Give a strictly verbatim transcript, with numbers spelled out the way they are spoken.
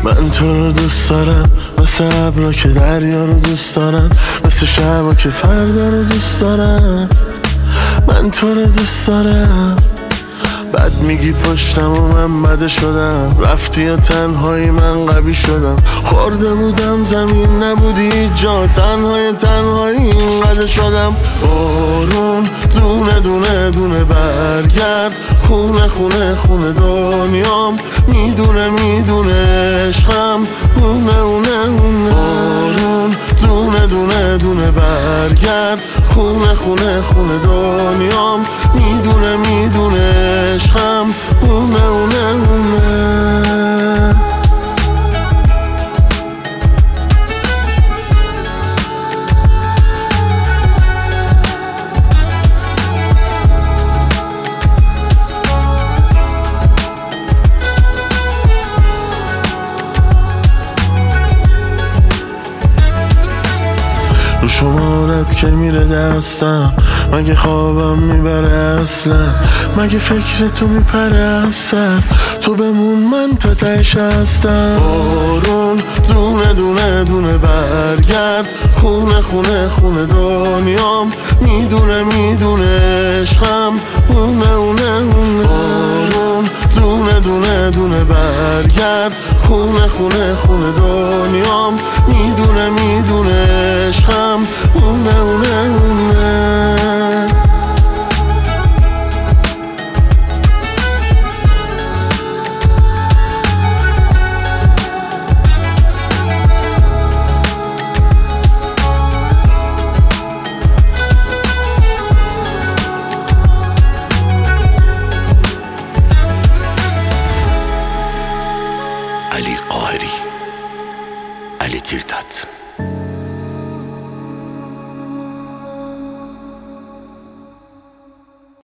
من تو رو دوست دارم، مثل ابرا که دریا رو دوست دارم، مثل شبا که فردا رو دوست دارم. من تو رو دوست دارم. بد میگی پشتم و من بده شدم، رفتی یا تنهایی من قوی شدم. خورده بودم زمین نبودی جا، تنهای تنهایی اینقدر شدم. بارون دونه دونه دونه برگرد، خونه خونه خونه دنیام، میدونه میدونه عشقم اونه اونه اونه. بارون دونه دونه دونه برگرد، خونه خونه خونه دنیام، میدونه میدونه عشقم اونه اونه اونه. رو شمارت که میره دستم، مگه خوابم میبره اصلا، مگه فکر تو میپره اصلا، تو بمون من تا تهش هستم. بارون دونه دونه دونه برگرد، خونه خونه خونه دنیام، میدونه میدونه عشقم اونه اونه اونه. بارون دونه دونه دونه برگرد، خونه خونه خونه دنیام، میدونه میدونه عشقم اونه اونه اونه. علی قاهری، علی تیرداد.